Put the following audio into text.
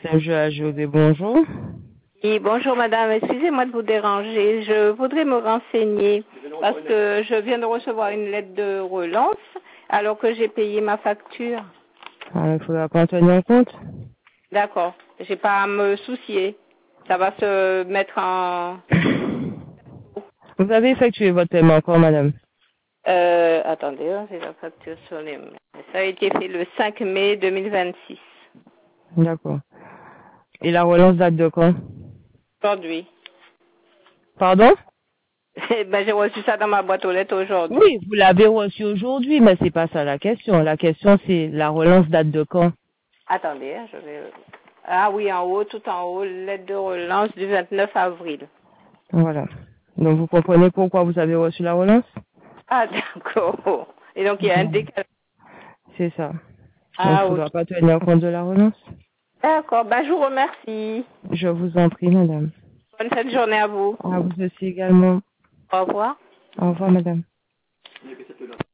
SMG José, bonjour. Oui, bonjour madame, excusez-moi de vous déranger. Je voudrais me renseigner parce que je viens de recevoir une lettre de relance alors que j'ai payé ma facture. Alors, il faudra pas en tenir en compte. D'accord, j'ai pas à me soucier. Ça va se mettre en... Vous avez effectué votre paiement quand, madame? Attendez, hein, j'ai la facture sur les mains. Ça a été fait le 5 mai 2026. D'accord. Et la relance date de quand? Aujourd'hui. Pardon? Ben, j'ai reçu ça dans ma boîte aux lettres aujourd'hui. Oui, vous l'avez reçu aujourd'hui, mais c'est pas ça la question. La question, c'est la relance date de quand? Attendez, hein, je vais... Ah oui, en haut, tout en haut, lettre de relance du 29 avril. Voilà. Donc, vous comprenez pourquoi vous avez reçu la relance? Ah, d'accord. Et donc, il y a un décalage. C'est ça. Donc, il Ah, ne ok. faudra pas tenir compte de la relance. D'accord. Ben, je vous remercie. Je vous en prie, madame. Bonne fin de journée à vous. À vous aussi également. Au revoir. Au revoir, madame.